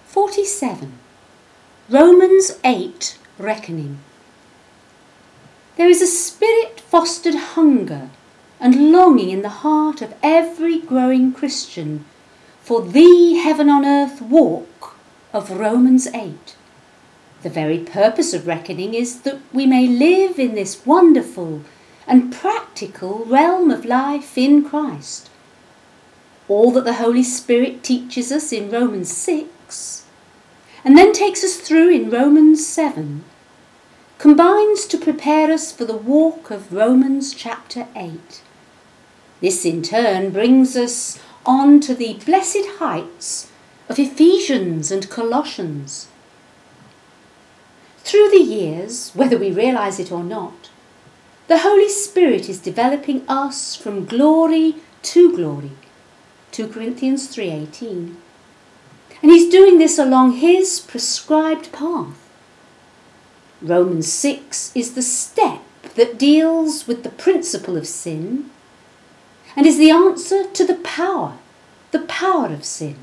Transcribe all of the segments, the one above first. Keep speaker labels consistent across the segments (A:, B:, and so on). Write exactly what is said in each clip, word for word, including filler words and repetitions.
A: forty-seven. Romans eight, Reckoning. There is a spirit-fostered hunger and longing in the heart of every growing Christian for the heaven on earth walk of Romans eight. The very purpose of reckoning is that we may live in this wonderful and practical realm of life in Christ. All that the Holy Spirit teaches us in Romans six, and then takes us through in Romans seven, combines to prepare us for the walk of Romans chapter eight. This in turn brings us on to the blessed heights of Ephesians and Colossians. Through the years, whether we realise it or not, the Holy Spirit is developing us from glory to glory, two Corinthians three eighteen. And he's doing this along his prescribed path. Romans six is the step that deals with the principle of sin and is the answer to the power, the power of sin.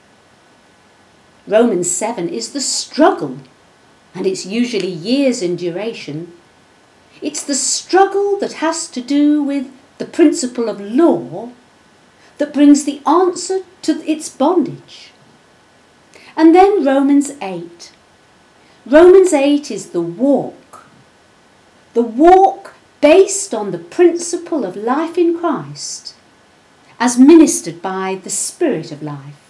A: Romans seven is the struggle, and it's usually years in duration. It's the struggle that has to do with the principle of law that brings the answer to its bondage. And then Romans eight. Romans eight is the walk. The walk based on the principle of life in Christ as ministered by the Spirit of life.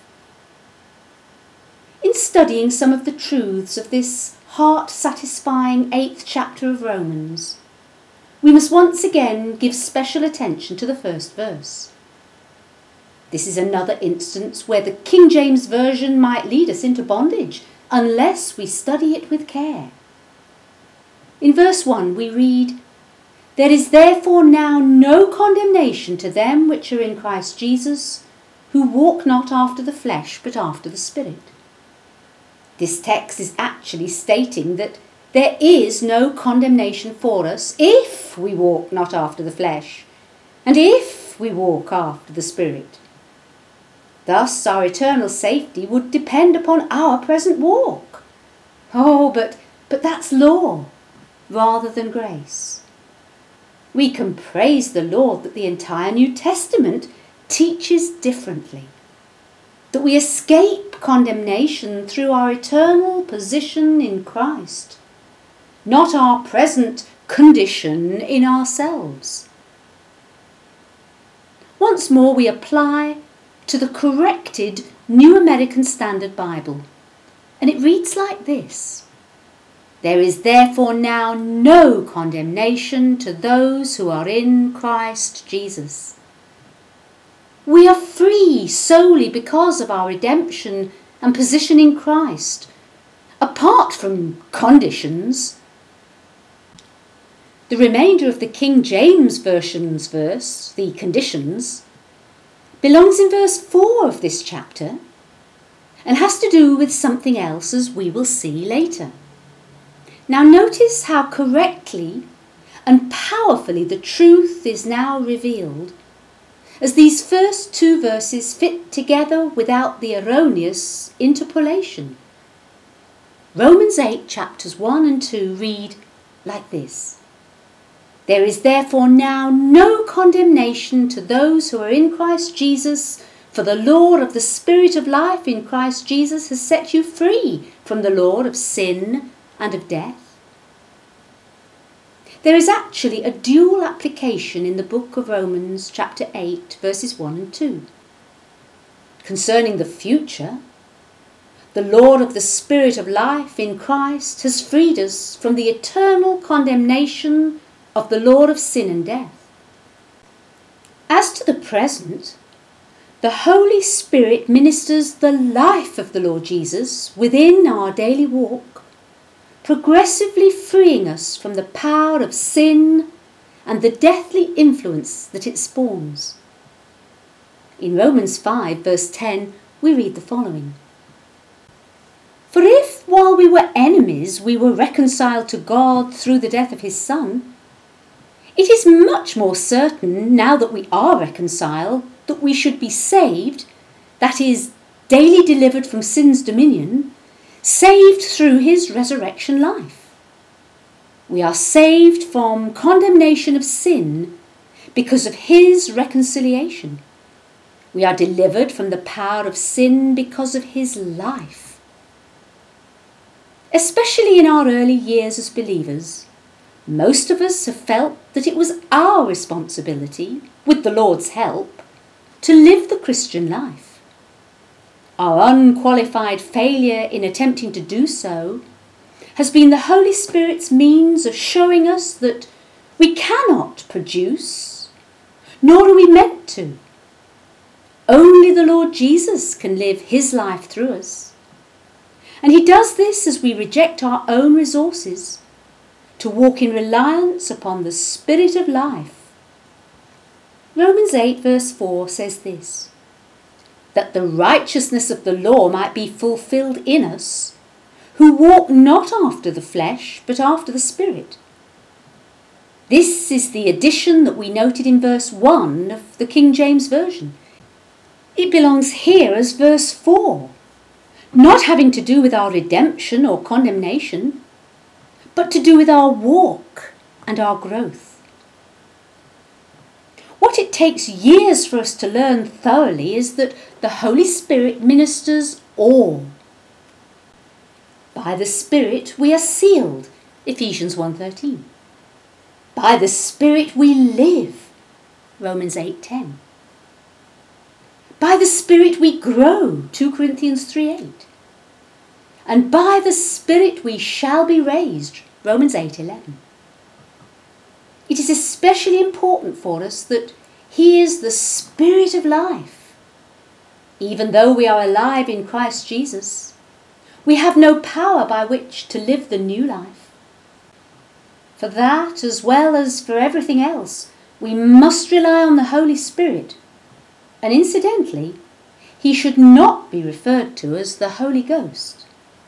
A: In studying some of the truths of this heart-satisfying eighth chapter of Romans, we must once again give special attention to the first verse. This is another instance where the King James Version might lead us into bondage unless we study it with care. In verse one we read, "There is therefore now no condemnation to them which are in Christ Jesus, who walk not after the flesh but after the Spirit." This text is actually stating that there is no condemnation for us if we walk not after the flesh, and if we walk after the Spirit. Thus our eternal safety would depend upon our present walk. Oh, but, but that's law rather than grace. We can praise the Lord that the entire New Testament teaches differently, that we escape condemnation through our eternal position in Christ, not our present condition in ourselves. Once more we apply to the corrected New American Standard Bible, and it reads like this: "There is therefore now no condemnation to those who are in Christ Jesus." We are free solely because of our redemption and position in Christ, apart from conditions. The remainder of the King James Version's verse, the conditions, belongs in verse four of this chapter and has to do with something else, as we will see later. Now notice how correctly and powerfully the truth is now revealed, as these first two verses fit together without the erroneous interpolation. Romans eight chapters one and two read like this: "There is therefore now no condemnation to those who are in Christ Jesus, for the law of the Spirit of life in Christ Jesus has set you free from the law of sin and of death." There is actually a dual application in the book of Romans chapter eight verses one and two. Concerning the future, the law of the Spirit of life in Christ has freed us from the eternal condemnation of the law of sin and death. As to the present, the Holy Spirit ministers the life of the Lord Jesus within our daily walk, progressively freeing us from the power of sin and the deathly influence that it spawns. In Romans five verse ten we read the following: "For if while we were enemies we were reconciled to God through the death of his Son, it is much more certain, now that we are reconciled, that we should be saved, that is, daily delivered from sin's dominion, saved through his resurrection life. We are saved from condemnation of sin because of his reconciliation. We are delivered from the power of sin because of his life. Especially in our early years as believers, most of us have felt that it was our responsibility, with the Lord's help, to live the Christian life. Our unqualified failure in attempting to do so has been the Holy Spirit's means of showing us that we cannot produce, nor are we meant to. Only the Lord Jesus can live his life through us. And he does this as we reject our own resources to walk in reliance upon the Spirit of life. Romans eight verse four says this, that the righteousness of the law might be fulfilled in us, who walk not after the flesh, but after the Spirit. This is the addition that we noted in verse one of the King James Version. It belongs here as verse four, not having to do with our redemption or condemnation, but to do with our walk and our growth. What it takes years for us to learn thoroughly is that the Holy Spirit ministers all. By the Spirit we are sealed, Ephesians one thirteen. By the Spirit we live, Romans eight ten. By the Spirit we grow, two Corinthians three eight. And by the Spirit we shall be raised, Romans eight eleven. It is especially important for us that he is the Spirit of life. Even though we are alive in Christ Jesus, we have no power by which to live the new life. For that, as well as for everything else, we must rely on the Holy Spirit. And incidentally, he should not be referred to as the Holy Ghost.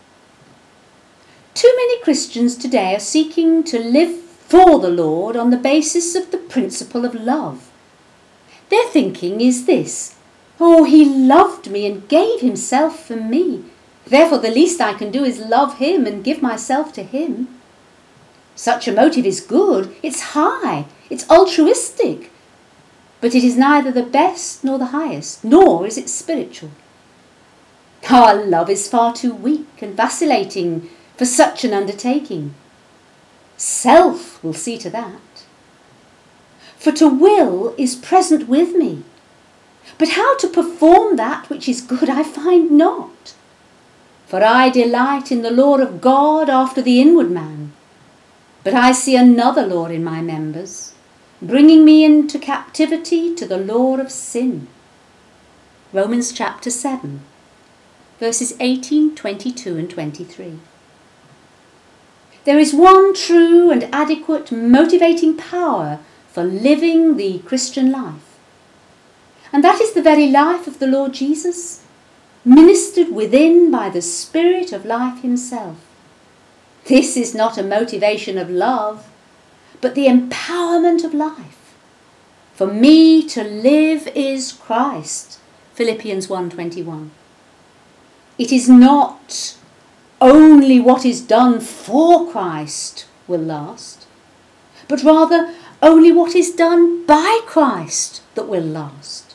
A: Too many Christians today are seeking to live for the Lord on the basis of the principle of love. Their thinking is this: oh, he loved me and gave himself for me. Therefore, the least I can do is love him and give myself to him. Such a motive is good, it's high, it's altruistic, but it is neither the best nor the highest, nor is it spiritual. Our love is far too weak and vacillating for such an undertaking. Self will see to that. For to will is present with me, but how to perform that which is good I find not. For I delight in the law of God after the inward man, but I see another law in my members, bringing me into captivity to the law of sin. Romans chapter seven, verses eighteen, twenty-two and twenty-three. There is one true and adequate motivating power for living the Christian life, and that is the very life of the Lord Jesus, ministered within by the Spirit of life himself. This is not a motivation of love, but the empowerment of life. For me to live is Christ, Philippians one twenty-one. It is not only what is done for Christ will last, but rather only what is done by Christ that will last.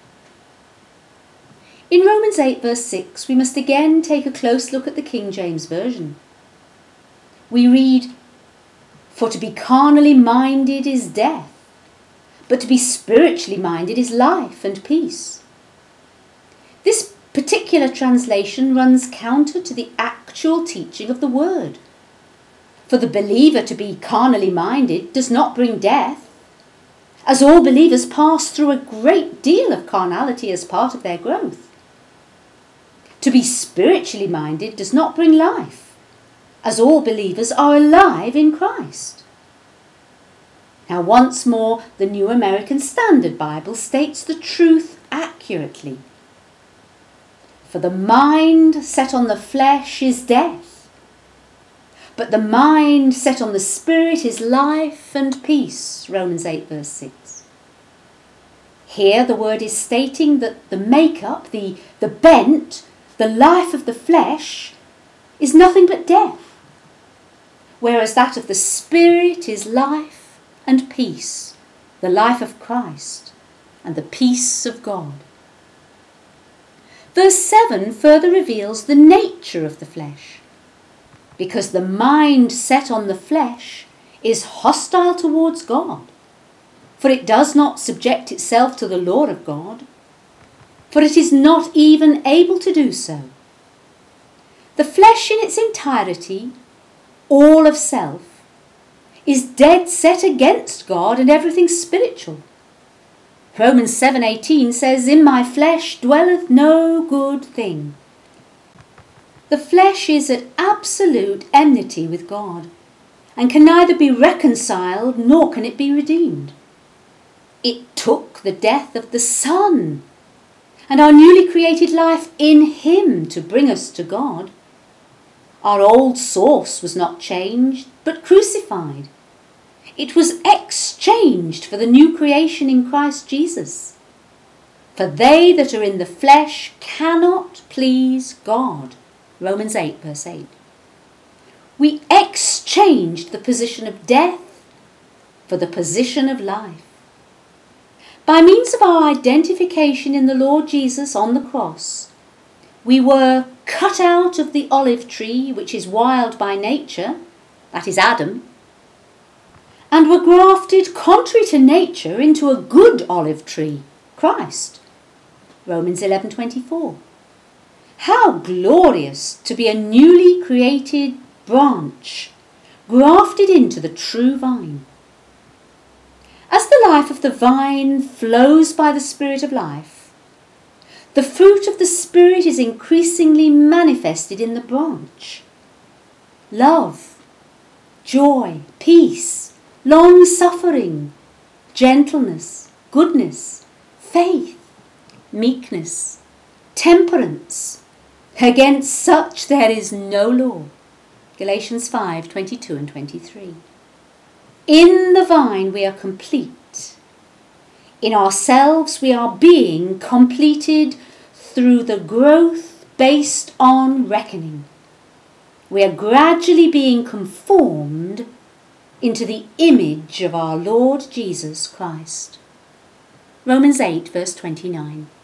A: In Romans eight verse six, we must again take a close look at the King James Version. We read, "For to be carnally minded is death, but to be spiritually minded is life and peace." This particular translation runs counter to the actual teaching of the word. For the believer to be carnally minded does not bring death, as all believers pass through a great deal of carnality as part of their growth. To be spiritually minded does not bring life, as all believers are alive in Christ. Now, once more, the New American Standard Bible states the truth accurately. For the mind set on the flesh is death, but the mind set on the Spirit is life and peace, Romans eight verse six. Here the word is stating that the make-up, the, the bent, the life of the flesh is nothing but death, whereas that of the Spirit is life and peace, the life of Christ and the peace of God. Verse seven further reveals the nature of the flesh, because the mind set on the flesh is hostile towards God, for it does not subject itself to the law of God, for it is not even able to do so. The flesh in its entirety, all of self, is dead set against God and everything spiritual. Romans seven eighteen says, "In my flesh dwelleth no good thing." The flesh is at absolute enmity with God, and can neither be reconciled nor can it be redeemed. It took the death of the Son and our newly created life in Him to bring us to God. Our old source was not changed, but crucified. It was exchanged for the new creation in Christ Jesus. For they that are in the flesh cannot please God. Romans eight verse eight. We exchanged the position of death for the position of life. By means of our identification in the Lord Jesus on the cross, we were cut out of the olive tree, which is wild by nature, that is Adam, and were grafted contrary to nature into a good olive tree, Christ. Romans eleven twenty-four. How glorious to be a newly created branch, grafted into the true vine. As the life of the vine flows by the Spirit of life, the fruit of the Spirit is increasingly manifested in the branch. Love, joy, peace, long-suffering, gentleness, goodness, faith, meekness, temperance. Against such there is no law. Galatians five twenty-two and twenty-three. In the vine we are complete. In ourselves we are being completed through the growth based on reckoning. We are gradually being conformed into the image of our Lord Jesus Christ. Romans eight verse twenty-nine.